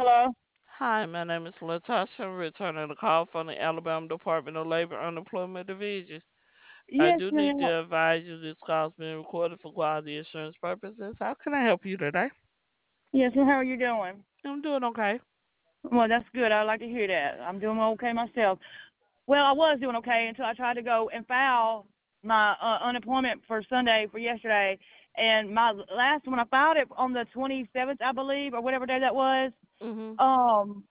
Hello. Hi, my name is Latasha. I'm returning a call from the Alabama Department of Labor Unemployment Division. I do Yes, need to ma'am. advise you this call is being recorded for quality assurance purposes. How can I help you today? Yes, ma'am. How are you doing? I'm doing okay. Well, that's good. I like to hear that. I'm doing okay myself. Well, I was doing okay until I tried to go and file my unemployment for Sunday for yesterday. And my last one, I filed it on the 27th, I believe, or whatever day that was. Mhm. Um,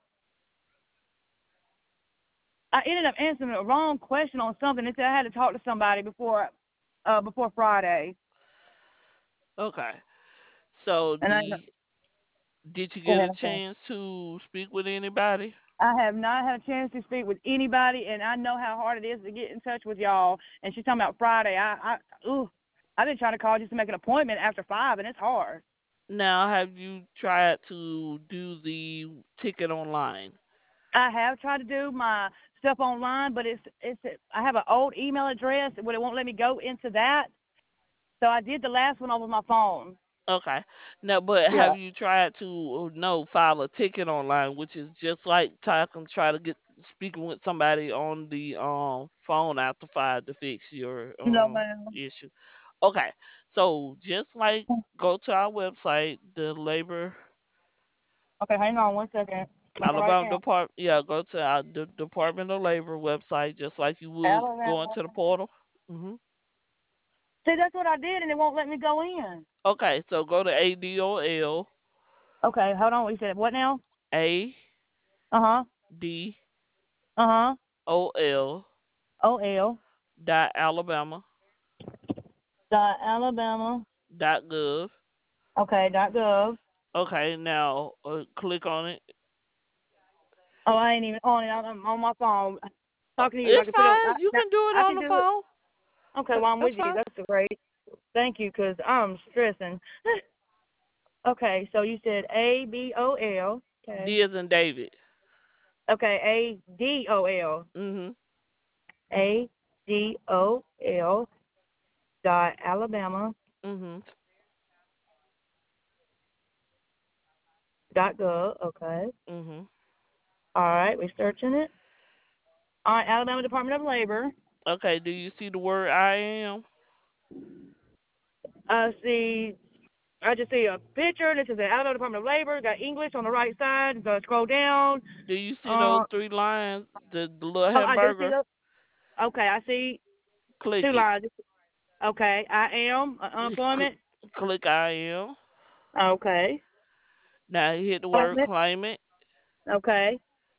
I ended up answering the wrong question on something. It said I had to talk to somebody before Friday. Okay. So And did you go get ahead. a I'm sorry. chance to speak with anybody? I have not had a chance to speak with anybody, and I know how hard it is to get in touch with y'all. And she's talking about Friday. I've been trying to call just to make an appointment after 5, and it's hard. Now, have you tried to do the ticket online? I have tried to do my stuff online, but it's I have an old email address, but it won't let me go into that. So I did the last one over my phone. Okay. Now, but Yeah. have you tried to no file a ticket online, which is just like talking, try to get speaking with somebody on the phone after five to fix your No, ma'am. issue? Okay. So just like go to our website, the labor Okay, hang on 1 second. Let me write it Alabama down. Department, yeah, go to our Department of Labor website, just like you would go Alabama. into the portal. See, that's what I did, and it won't let me go in. Okay, so go to ADOL, Okay, hold on. We said what now? A Uh huh. D Uh huh. O L OL. dot Alabama Alabama. dot gov. Okay. .gov. Okay, now click on it. Oh, I ain't even on it. I'm on my phone talking to you. I It's can put it. fine. You can do it I on can the do it. phone. Okay. Well, I'm That's with you. fine. That's great. Thank you, cause I'm stressing. Okay. So you said ABOL. Okay. D as in David. Okay. ADOL. Mhm. ADOL. Alabama. Mhm. .gov. Okay. Mhm. All right. We're searching it. All right. Alabama Department of Labor. Okay. Do you see the word I am? See. I just see a picture. This is the Alabama Department of Labor. Got English on the right side. So scroll down. Do you see those Uh, three lines? The little oh, I do see hamburger. those. Okay, I see Click two it. lines. Okay, I am Cl- unemployment. click I am. Okay, Now you hit the word employment. claim it. Okay,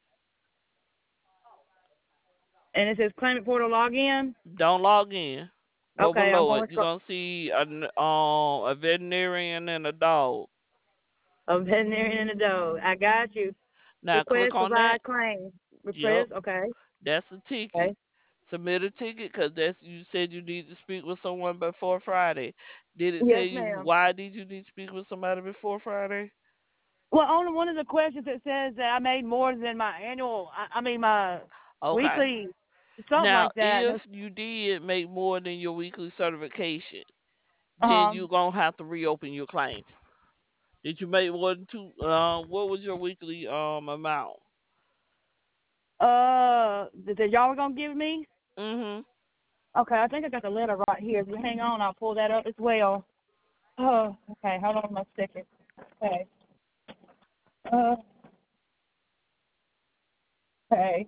and it says claimant portal login. Don't log in. Go Okay, I'm below going it. to You're gonna see a veterinarian and a dog. a veterinarian in the dog. I got you. Now click Request on that. provide claim. Yep. Request. Okay. That's the ticket. Okay. Submit a ticket because that's you said you need to speak with someone before Friday. Did it tell Yes, you ma'am. why did you need to speak with somebody before Friday? Well, on one of the questions it says that I made more than my annual. I mean my Okay. weekly, something Now, like that. if you did make more than your weekly certification, then Um. you're gonna have to reopen your claim. Did you make more than two? What was your weekly amount? That y'all were gonna give me. Mhm. Okay, I think I got the letter right here. If you hang on, I'll pull that up as well. Oh, okay. Hold on a second. Okay. Uh, okay.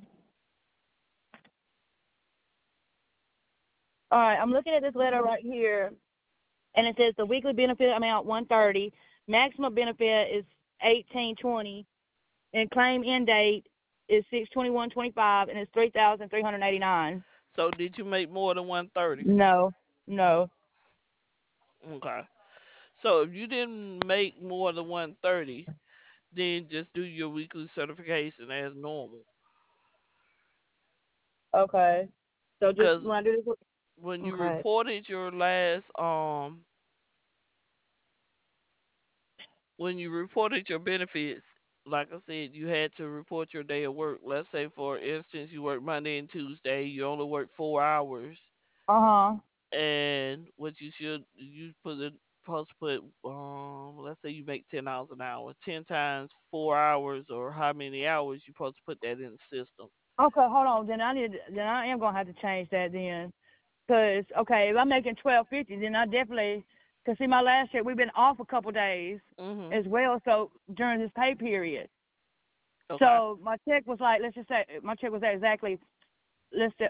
All right. I'm looking at this letter right here, and it says the weekly benefit amount 130. Maximum benefit is 1820, and claim end date is 6/21/25, and it's 3,389. So did you make more than 130? No, no. Okay. So if you didn't make more than 130, then just do your weekly certification as normal. Okay. So just Because when I do this. when you Okay. reported your last when you reported your benefits, like I said, you had to report your day of work. Let's say, for instance, you work Monday and Tuesday, you only work 4 hours, Uh huh. and what you should you supposed to put let's say you make $10 an hour, 10 times 4 hours or how many hours you supposed to put that in the system. Okay, hold on. Then I am gonna have to change that then. Cause okay, if I'm making 12.50, then I definitely. Cause see, my last check we've been off a couple days Mhm. as well. So during this pay period, Okay. so my check was like, let's just say my check was at exactly let's say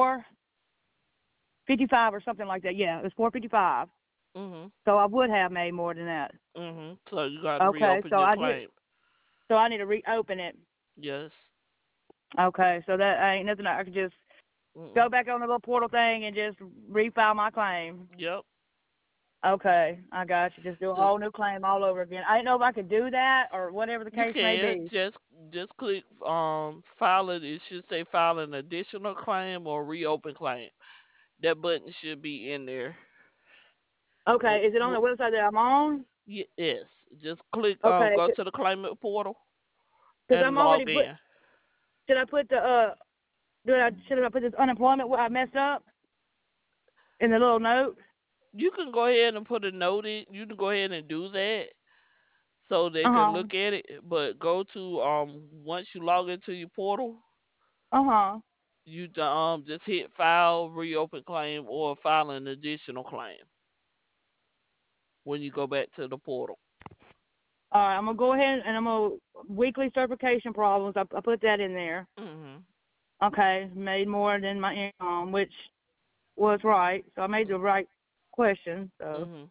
4.55 or something like that. Yeah, it was 4.55. Mhm. So I would have made more than that. Mhm. So you got to Okay, reopen so your I did. claim. So I need to reopen it. Yes. Okay, so that ain't nothing. I could just go Mhm. back on the little portal thing and just refile my claim. Yep. Okay, I got you. Just do a Just whole new claim all over again. I didn't know if I could do that or whatever the you case may can be. just click file it. It should say file an additional claim or reopen claim. That button should be in there. Okay, Well, is it on the website that I'm on? yes. Just click Okay, go to the claimant portal because and I'm already log put. in. Should I put the should I put this unemployment what I messed up in the little note? You can go ahead and put a note in. You can go ahead and do that so they Uh can huh. look at it. But go to once you log into your portal, Uh huh. you just hit file, reopen claim, or file an additional claim when you go back to the portal. All right, I'm gonna go ahead and I'm gonna weekly certification problems. I put that in there. Mhm. Okay, made more than my income, which was right. So I made the right question. So Mhm.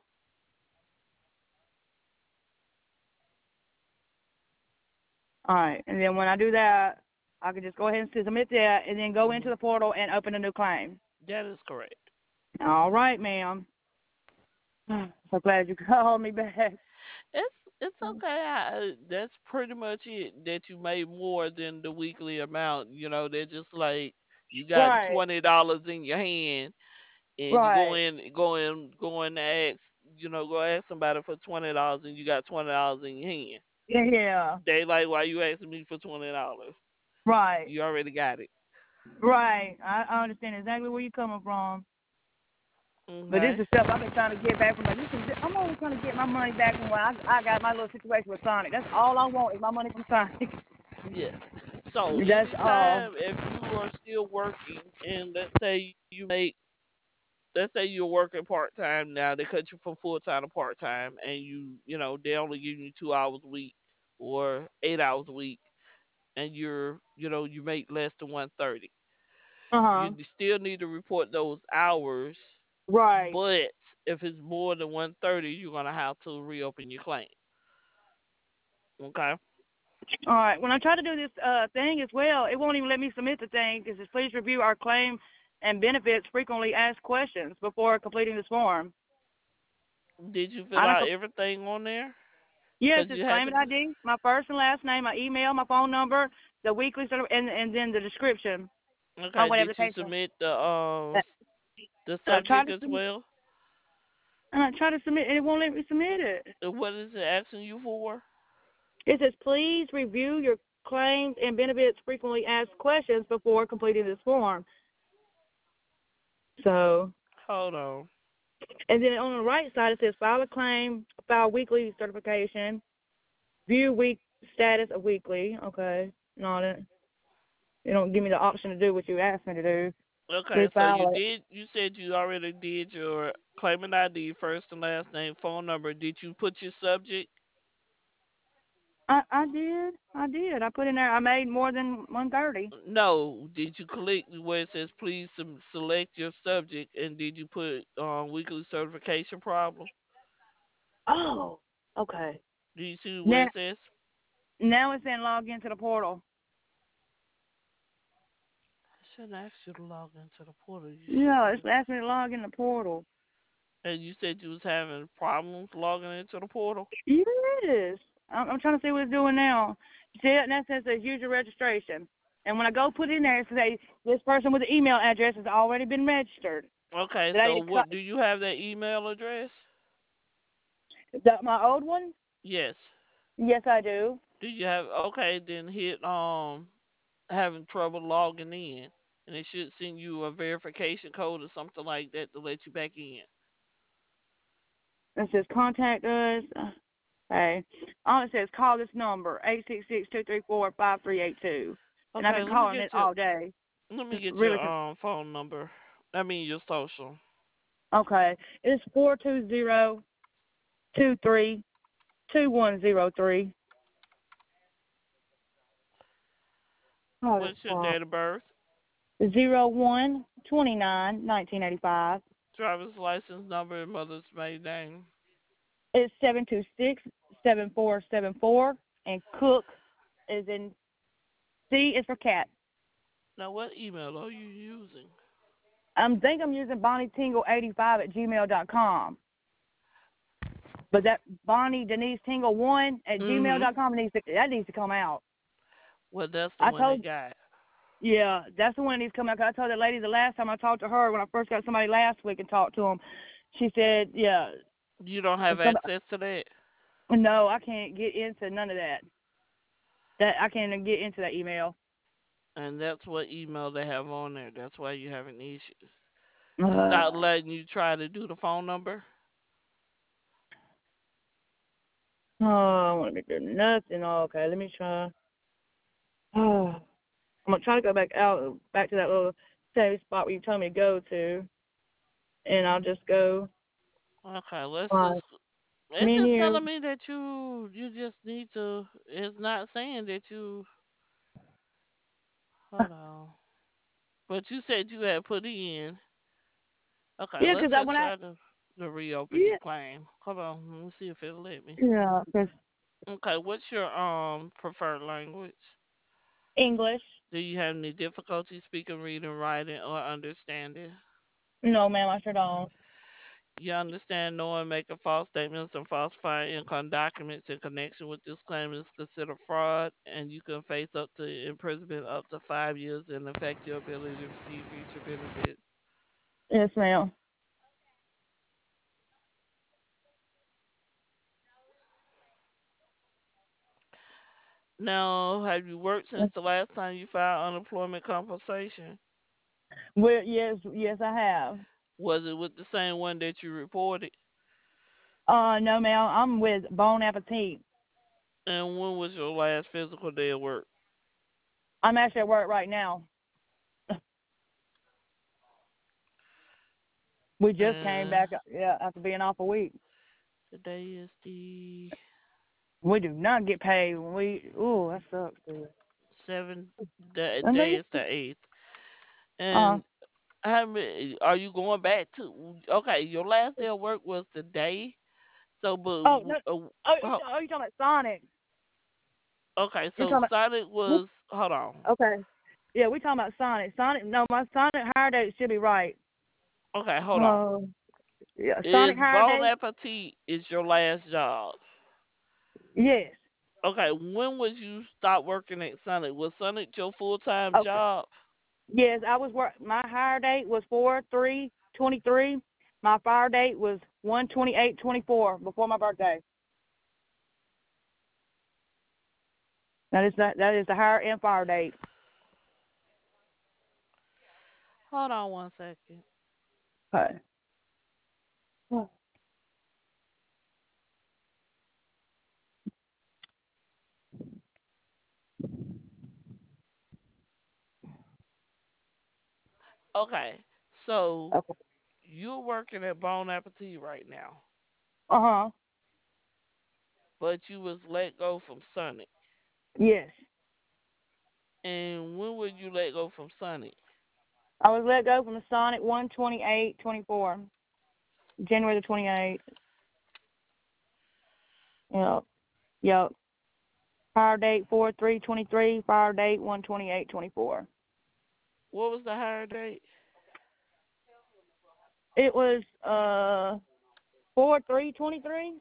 all right, and then when I do that, I can just go ahead and submit that, and then go into Mhm. the portal and open a new claim. That is correct. All right, ma'am. So glad you called me back. It's okay. That's pretty much it. That you made more than the weekly amount. They're just like you got Right, $20 in your hand, and you right. go in and ask, go ask somebody for $20, and you got $20 in your hand. Yeah, yeah. They like, why you asking me for $20? Right, You already got it. right. I understand exactly where you're coming from. But this Okay. is stuff I've been trying to get back from. I'm only trying to get my money back from when I got my little situation with Sonic. That's all I want is my money from Sonic. Yeah. So That's all. anytime if you are still working, and let's say you're working part time now, they cut you from full time to part time, and they only give you 2 hours a week or 8 hours a week, and you make less than 130. Uh huh. You still need to report those hours, Right. but if it's more than 130, you're gonna have to reopen your claim. Okay. All right. When I try to do this thing as well, it won't even let me submit the thing because it says please review our claim and benefits frequently asked questions before completing this form. Did you fill I don't. out everything on there? Yes, Cause it's you had to. claimant ID, my first and last name, my email, my phone number, the weekly sort of, and then the description of Okay. whatever Did the you case is. submit Uh, the And I try subject to as submit, well? and I try to submit, and it won't let me submit it. What is it asking you for? It says please review your claims and benefits frequently asked questions before completing this form. So, Hold on. and then on the right side it says file a claim, file weekly certification, view week status of weekly. Okay, not it. You don't give me the option to do what you asked me to do. Okay, so Refile it. you said you already did your claimant ID, first and last name, phone number. Did you put your subject? I did. I did. I put in there. I made more than 130. No. Did you click where it says please select your subject, and did you put weekly certification problem? Oh, okay. Do you see where Now, it says? now it's saying log into the portal. I shouldn't ask you to log into the portal. You should Yeah, be. it's asking me to log in the portal. And you said you was having problems logging into the portal. Yes. I'm trying to see what it's doing now. You see it? And that says user registration. And when I go put in there, it says this person with the email address has already been registered. Okay, Did I so need to cut what do you have that email address? my old one? Yes. Yes, I do. Do you have okay? Then hit having trouble logging in, and it should send you a verification code or something like that to let you back in. It says contact us. Okay. All it says call this number 866-234-5382, and I've Okay, been calling it all day. let me get your Really. phone number. I mean your social. Okay. It's 420-23-2103. Oh, that's What's your date of birth? 01/29/1985. Driver's license number and mother's maiden name. It's 726-7474, and Cook is in C is for cat. Now, what email are you using? I'm using BonnieTingle85 at gmail.com. But that Bonnie Denise Tingle 1 at Mm-hmm. gmail.com needs to come out. Well, that's the I one they told got. Yeah, that's the one that needs to come out. 'Cause I told that lady the last time I talked to her when I first got somebody last week and talked to them. She said, yeah, You don't have access to that? no, I can't get into none of that. That I can't even get into that email. And that's what email they have on there. That's why you're having issues. It's not Uh, letting you try to do the phone number. oh, I want to do nothing. Oh, okay, let me try. Oh, I'm gonna try to go back to that little save spot where you told me to go to, and I'll just go. Okay, let's Uh, just. It's just Menu. telling me that you just need to. It's not saying that you. Hold on. But you said you had put in. Okay, Yeah, let's cause just when I try to reopen your yeah claim. Hold on, let me see if it'll let me. yeah, cause Okay, what's your preferred language? English. Do you have any difficulty speaking, reading, writing, or understanding? No, ma'am, I sure don't. You understand knowing making false statements and falsifying income documents in connection with this claim is considered fraud, and you can face up to imprisonment up to 5 years and affect your ability to receive future benefits. Yes, ma'am. Now, have you worked since the last time you filed unemployment compensation? Well, yes, I have. Was it with the same one that you reported? No, ma'am, I'm with Bon Appetit. And when was your last physical day of work? I'm actually at work right now. We just came And back, yeah, after being off a week. today is the We do not get paid when ooh, that sucks, dude. 7th. The And day they, is the 8th. uh, And how many are you going back to? Okay, your last day of work was today. So, but oh, no, you talking about Sonic. okay, You're so talking Sonic about, was. Hold on. okay. Yeah, we talking about Sonic. No, my Sonic hire date should be right. Okay, hold on. Oh, yeah, Sonic Is hire Bon date? Appetit is your last job? Yes. Okay, when would you stop working at Sonic? Was Sonic your full time Okay. job? Yes, my hire date was 4/3/23. My fire date was 1/28/24 before my birthday. That is the hire and fire date. Hold on one second. Okay. Okay, so Okay. you're working at Bon Appetit right now, Uh-huh. but you was let go from Sonic. Yes. And when were you let go from Sonic? I was let go from the Sonic 1/28/24. January the 28th. Yep. Yep. Fire date 4/3/23. Fire date 1/28/24. What was the hire date? It was 4/3/23.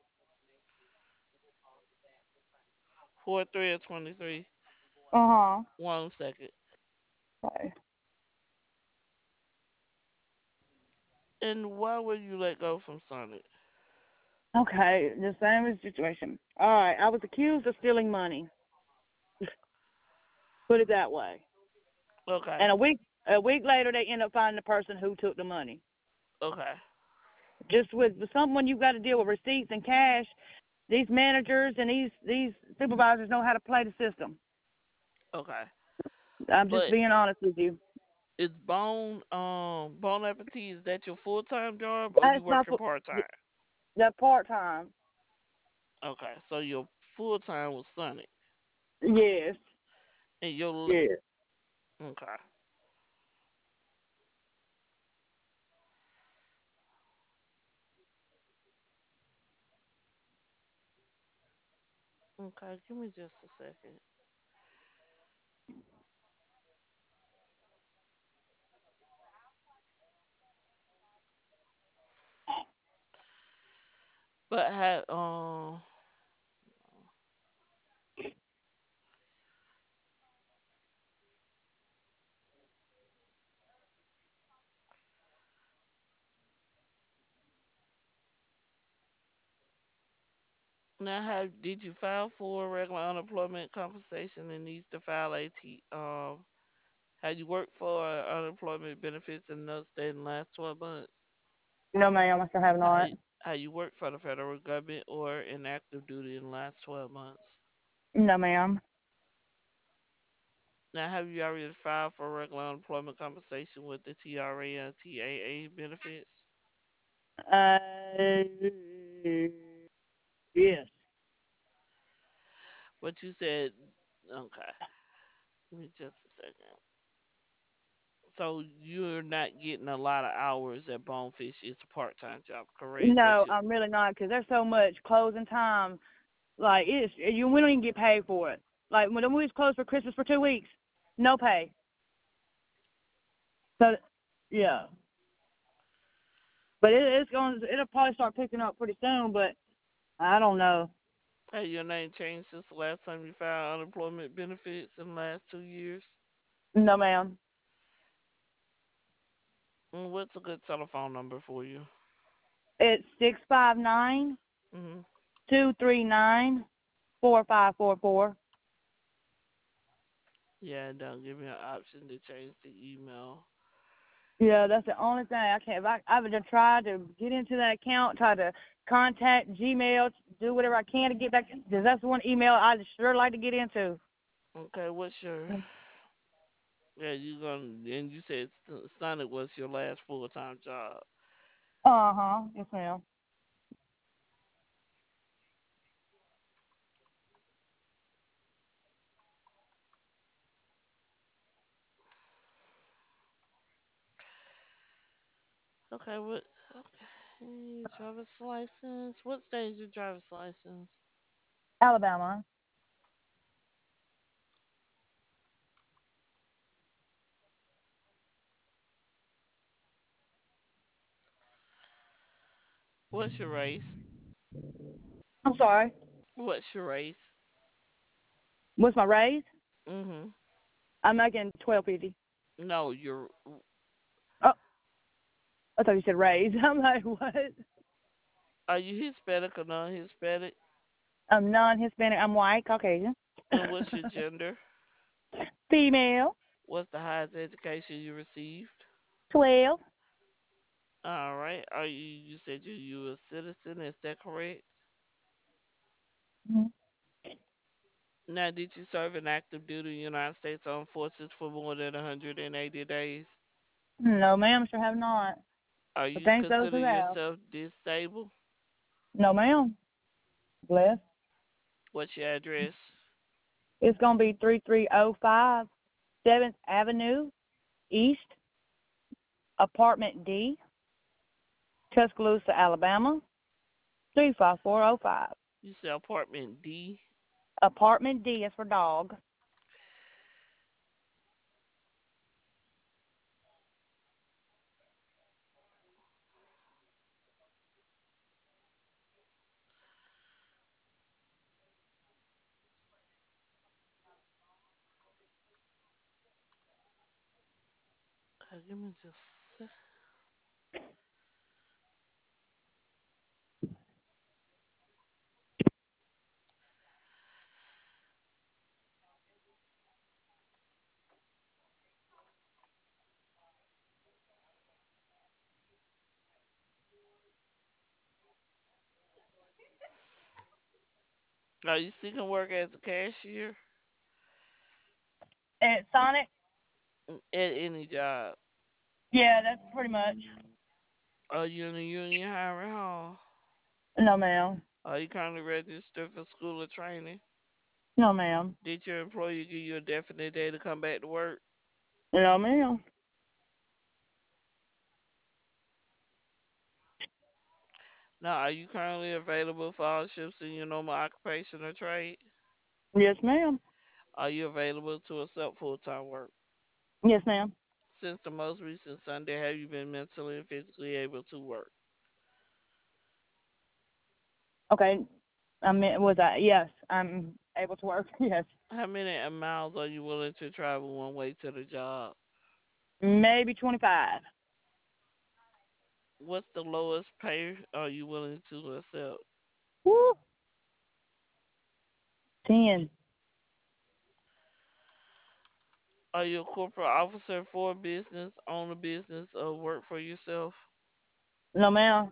4/3 or 23. Uh-huh. 1 second. Okay. And why were you let go from Sonic? Okay, the same situation. All right, I was accused of stealing money. Put it that way. Okay. And a week later, they end up finding the person who took the money. Okay. Just with someone you've got to deal with receipts and cash. These managers and these supervisors know how to play the system. Okay. I'm just But being honest with you. is Bon Appetit, is that your full time job or you That's my working part time? that part time. Okay, so your full time was Sonic, Yes. and your Yes. okay, okay. Give me just a second. But now have did you file for regular unemployment compensation and needs to file a. Have you worked for unemployment benefits in another state in the last 12 months? No, ma'am. I still have How not. you, how you worked for the federal government or in active duty in the last 12 months? No, ma'am. Now, have you already filed for regular unemployment compensation with the TRA and TAA benefits? Uh, yes. But you said, okay, give me just a second. So you're not getting a lot of hours at Bonefish. It's a part-time job, correct? But No, you, I'm really not because there's so much closing time. Like we don't even get paid for it. Like when the movie's closed for Christmas for 2 weeks, no pay. So, yeah. But it'll probably start picking up pretty soon. But I don't know. have your name changed since the last time you filed unemployment benefits in the last 2 years? No, ma'am. What's a good telephone number for you? It's 659 Hmm 239 4544. Yeah, and don't give me an option to change the email. Yeah, that's the only thing I can't. I've been tried to get into that account, try to contact Gmail, do whatever I can to get back. Because that's one email I sure like to get into. Okay, what's your yeah, you gonna and you said Sonic was your last full time job. Uh-huh. Yes, ma'am. Okay, what okay, driver's license. What state is your driver's license? Alabama. What's your race? I'm sorry. What's your race? What's my raise? Mhm. I'm making 12.50. No, you're Oh, I thought you said raise. I'm like, what? are you Hispanic or non Hispanic? I'm non-Hispanic. I'm white, Caucasian. And what's your gender? Female. What's the highest education you received? 12. All right. Are you said you're a U.S. citizen? Is that correct? Mhm. Now, did you serve in active duty in the United States Armed Forces for more than 180 days? No, ma'am, sure have not. Are But you thanks those consider who have. yourself disabled? No, ma'am. Bless. What's your address? It's going to be 3305 7th Avenue East, Apartment D, Tuscaloosa, Alabama, 35405. You say apartment D. Apartment D is for dog. Give me just. Are you seeking work as a cashier At Sonic? at any job? Yeah, that's pretty much. Are you in the union hiring hall? No, ma'am. Are you currently registered for school or training? No, ma'am. Did your employer give you a definite day to come back to work? No, ma'am. Now, are you currently available for all shifts in your normal occupation or trade? Yes, ma'am. Are you available to accept full time work? Yes, ma'am. Since the most recent Sunday, have you been mentally and physically able to work? Okay. Was I? Yes, I'm able to work. Yes. How many miles are you willing to travel one way to the job? Maybe 25. What's the lowest pay are you willing to accept? Woo. 10. Are you a corporate officer for a business, own a business, or work for yourself? No, ma'am.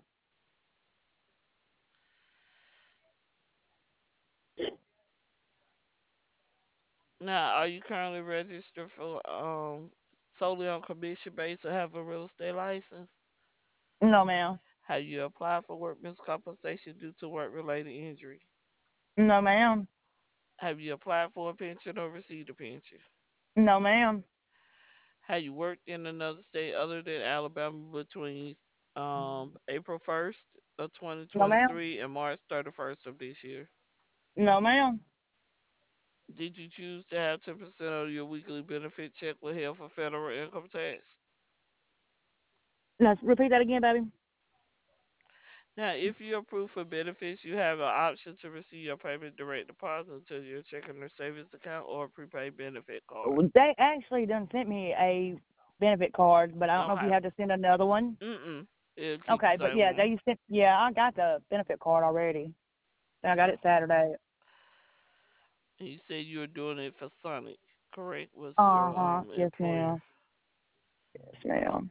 Now, are you currently registered for solely on commission base or have a real estate license? No, ma'am. Have you applied for workman's compensation due to work related injury? No, ma'am. Have you applied for a pension or received a pension? No, ma'am. Have you worked in another state other than Alabama between April 1st of No, ma'am. 2023 and March 31st of this year? No, ma'am. Did you choose to have 10% of your weekly benefit check withheld for federal income tax? Let's repeat that again, baby. Now, if you're approved for benefits, you have an option to receive your payment direct deposit to your checking or savings account or a prepaid benefit card. They actually done sent me a benefit card, but I don't know if you Okay. have to send another one. Mm-mm. It'll keep the Okay, but same yeah, one. I got the benefit card already. And I got Okay. it Saturday. And you said you were doing it for Sonic, correct? Was your Uh-huh. Yes, employer? ma'am. Yes, ma'am.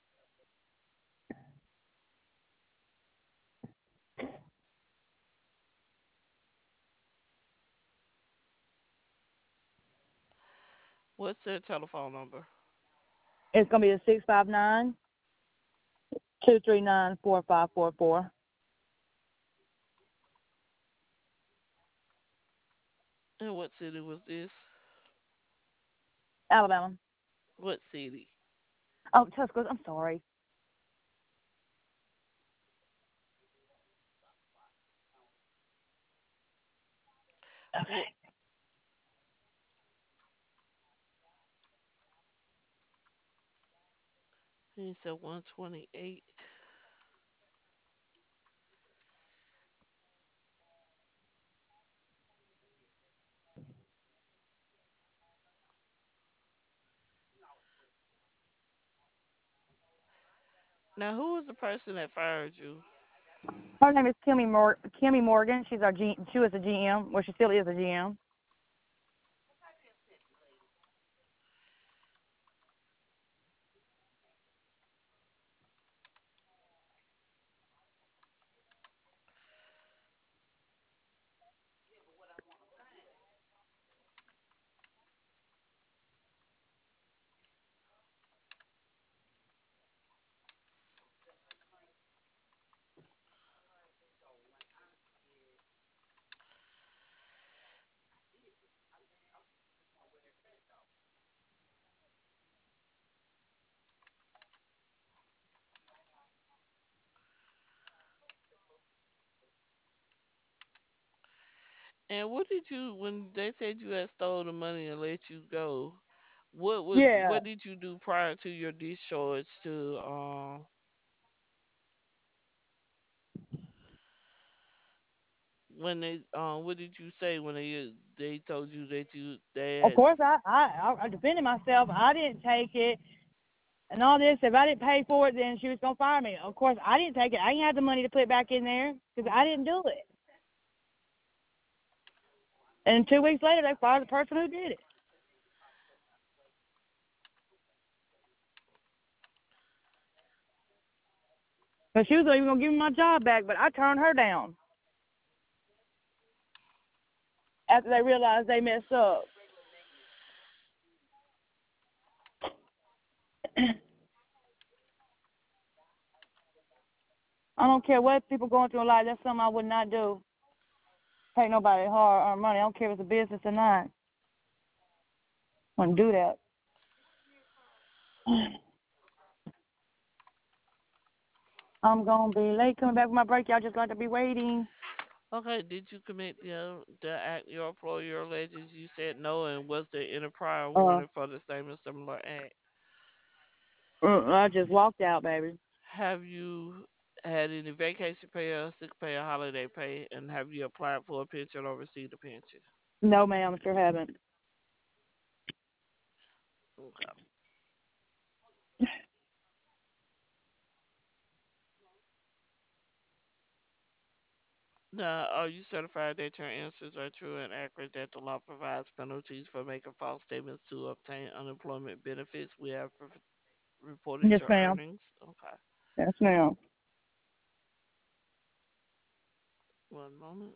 What's their telephone number? It's gonna be a 659-239-4544. And what city was this? Alabama. What city? Oh, Tuscaloosa. I'm sorry. What? Okay. He said 128. Now, who was the person that fired you? Her name is Kimmy Morgan. She was a GM. Well, she still is a GM. And what did you, when they said you had stole the money and let you go? Yeah. What did you do prior to your discharge to when they what did you say when they told you that they Of had course, I defended myself. I didn't take it and all this. If I didn't pay for it, then she was gonna fire me. Of course, I didn't take it. I didn't have the money to put it back in there because I didn't do it. And 2 weeks later, they fired the person who did it. But she was even gonna give me my job back, but I turned her down. after they realize they messed up. I don't care what people going through in life. That's something I would not do. Pay nobody hard earned money. I don't care if it's a business or not. Wouldn't do that. I'm gonna be late coming back from my break. Y'all just got to be waiting. Okay, did you commit the act your employer alleges you said no, and was there any prior Uh, warning for the same or similar act? I just walked out, baby. Have you had any vacation pay or sick pay or holiday pay, and have you applied for a pension or received a pension? No, ma'am, I sure haven't. Okay. Now, are you certified that your answers are true and accurate, that the law provides penalties for making false statements to obtain unemployment benefits? We have reported Yes, your ma'am. earnings. Okay. Yes, ma'am. One moment.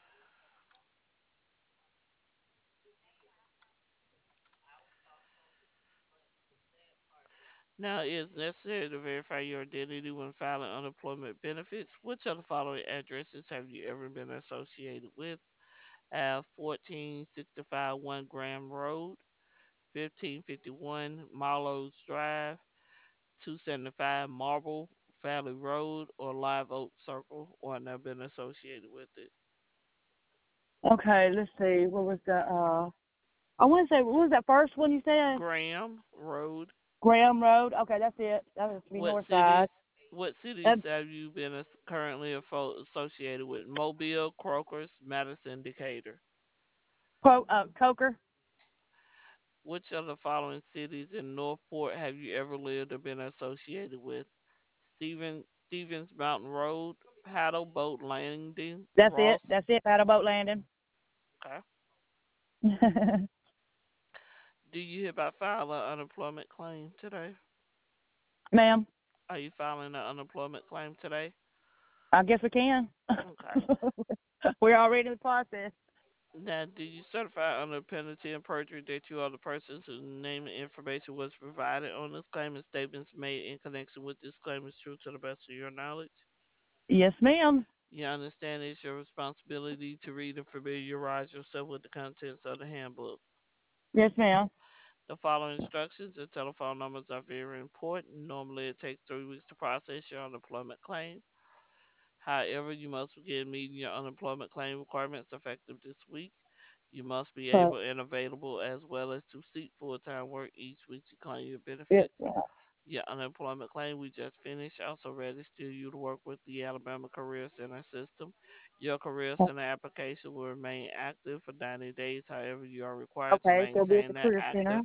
Now, it is necessary to verify your identity when filing unemployment benefits. Which of the following addresses have you ever been associated with? Have 1465 1 Graham Road, 1551 Marlowe's Drive, 275 Marble Valley Road, or Live Oak Circle, or never been associated with it. Okay, let's see. What was the I want to say what was that first one you said? Graham Road. Graham Road. Okay, that's it. That has to be What north side. cities? What That cities have you been currently associated with? Mobile, Crocus, Madison, Decatur. Coker. Which of the following cities in Northport have you ever lived or been associated with? Stevens Mountain Road, Paddle Boat Landing, That's it. Ross. That's it. Paddle boat landing. Okay. Do you hereby file an unemployment claim today? Ma'am, Are you filing an unemployment claim today? I guess we can. Okay. We're already in the process. Now, do you certify under penalty and perjury that you are the persons whose name and information was provided on this claim and statements made in connection with this claim is true to the best of your knowledge? Yes, ma'am. You understand it's your responsibility to read and familiarize yourself with the contents of the handbook. Yes, ma'am. The following instructions and telephone numbers are very important. Normally, it takes 3 weeks to process your unemployment claim. However, you must begin meeting your unemployment claim requirements effective this week. You must be But able and available as well as to seek full time work each week to claim your yes, benefits. ma'am. Your unemployment claim we just finished also register you to work with the Alabama Career Center system. Your Career Center application will remain active for 90 days. However, you are required to Okay, so be at maintain the that career center. active.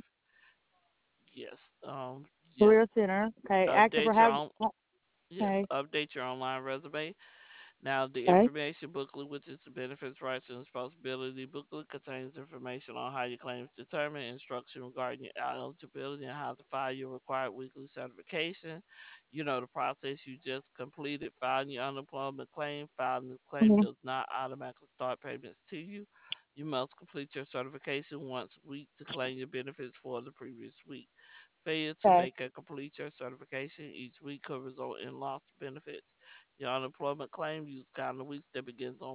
Yes, Career yes. center. Okay, active for Update your how? own. Yes, Okay. update your online resume. Now, the Okay. information booklet, which is the benefits, rights, and responsibility booklet, contains information on how your claim is determined, instruction regarding your eligibility, and how to file your required weekly certification. You know the process you just completed, filing your unemployment claim. Filing the claim Mm-hmm. does not automatically start payments to you. You must complete your certification once a week to claim your benefits for the previous week. Failure to Okay. make and complete your certification each week could result in lost benefits. Your unemployment claim use calendar weeks that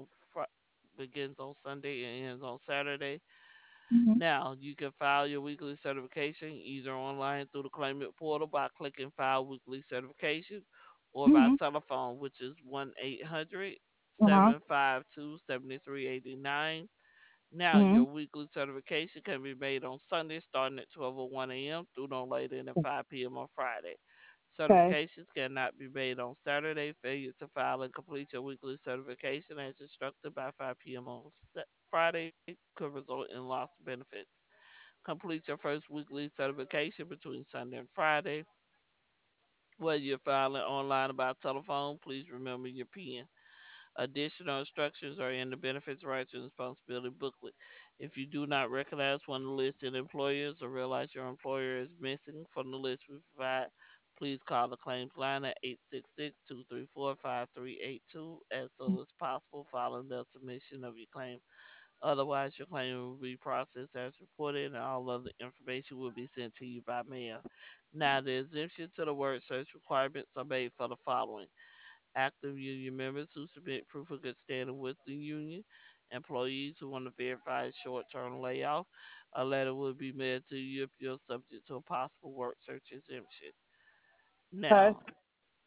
begins on Sunday and ends on Saturday. Mm-hmm. Now, you can file your weekly certification either online through the claimant portal by clicking File Weekly Certification or by Mm-hmm. telephone, which is 1-800 Uh-huh. 752 7389. Now, Mm-hmm. your weekly certification can be made on Sunday starting at 12:01 a.m. through no later than 5 p.m. on Friday. Okay. Certifications cannot be made on Saturday. Failure to file and complete your weekly certification as instructed by 5 p.m. on Friday could result in lost benefits. Complete your first weekly certification between Sunday and Friday. Whether you're filing online or by telephone, please remember your PIN. Additional instructions are in the Benefits, Rights, and Responsibility booklet. If you do not recognize one of the listed employers or realize your employer is missing from the list we provide, please call the claims line at 866-234-5382 as soon as possible following the submission of your claim. Otherwise, your claim will be processed as reported, and all other information will be sent to you by mail. Now, the exemption to the work search requirements are made for the following: active union members who submit proof of good standing with the union, employees who want to verify a short-term layoff. A letter will be mailed to you if you're subject to a possible work search exemption. Okay. Now,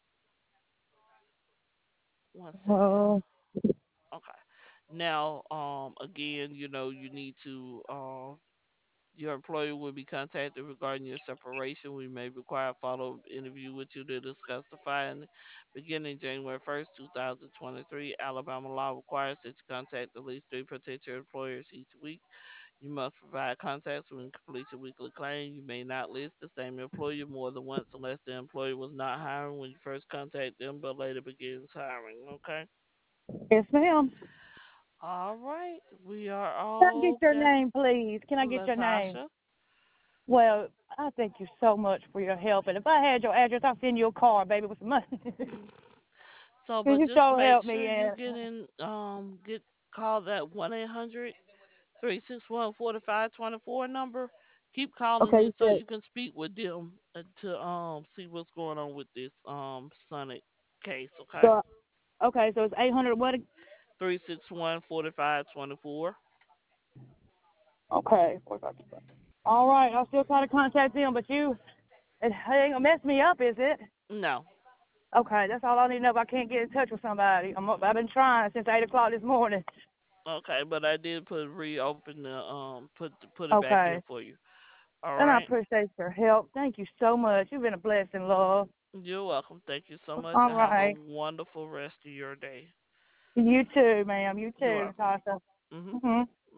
one second. Oh, Okay. Now, again, you need to your employer will be contacted regarding your separation. We may require a follow-up interview with you to discuss the filing. Beginning January 1st, 2023, Alabama law requires that you contact at least three potential employers each week. You must provide contacts when you complete your weekly claim. You may not list the same employer more than once unless the employer was not hiring when you first contact them but later begins hiring. Okay? yes, ma'am. All right. We are Can I get all your good. name, please? Can I get your name? Latasha. Well, I thank you so much for your help. And if I had your address, I'll send you a car, baby, with some money. So, Cause but you just so make help sure me. you And get called that 1-800-361-4524 number. Keep calling okay, it you so said you can speak with them to see what's going on with this Sonic case, okay? so. Okay, so it's 800. What? 361-4524. Okay. All right, I'll still try to contact them, but it ain't gonna mess me up, is it? No. Okay, that's all I need to know. If I can't get in touch with somebody, I've been trying since 8 o'clock this morning. Okay, but I did reopen the put it back in Okay, for you. All and I right. appreciate your help. Thank you so much. You've been a blessing, love. You're welcome. Thank you so much All and have a right, wonderful rest of your day. you too, ma'am. You You're too, welcome. Natasha. Mhm. Mhm.